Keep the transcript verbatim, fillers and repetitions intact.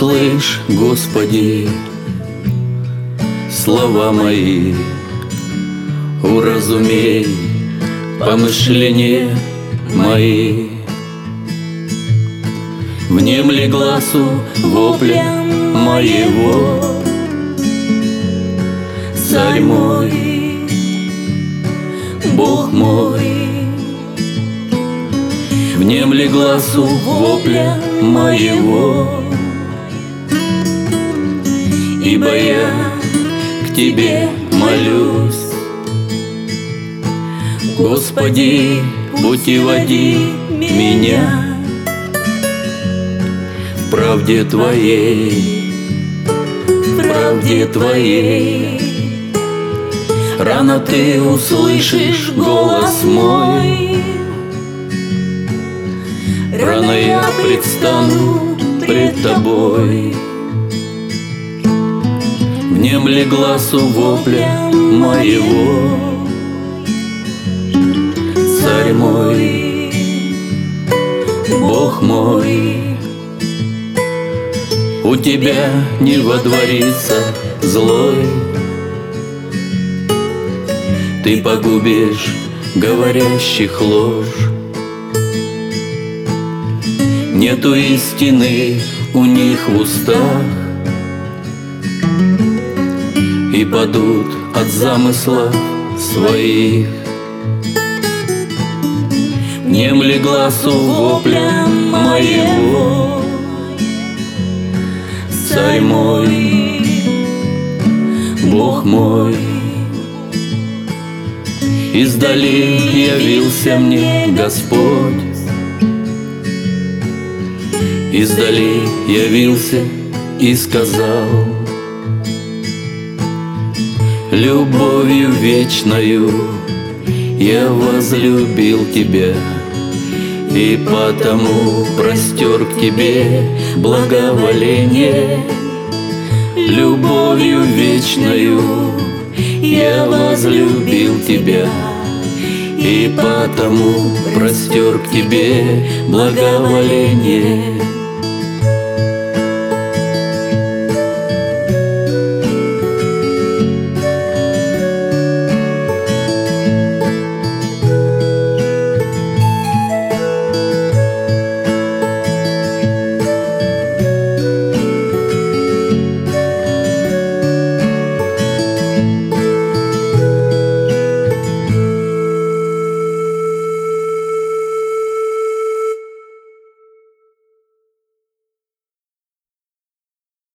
услышь, Господи, слова мои, уразумей помышления мои. Внемли гласу вопля моего, Царь мой, Бог мой. Внемли гласу вопля моего, ибо я к Тебе молюсь. Господи, путеводи меня в правде Твоей, в правде Твоей. Рано Ты услышишь голос мой, рано я предстану пред Тобой. Внемли гласу вопля моего, Царь мой, Бог мой. У Тебя не водворится злой, Ты погубишь говорящих ложь. Нету истины у них в устах, и падут от замыслов своих. Внемли гласу вопля моего, Царь мой, Бог мой. Издали явился мне Господь, издали явился и сказал: любовью вечною я возлюбил Тебя, и потому простер к Тебе благоволение. Любовью вечною я возлюбил Тебя, и потому простер к Тебе благоволение.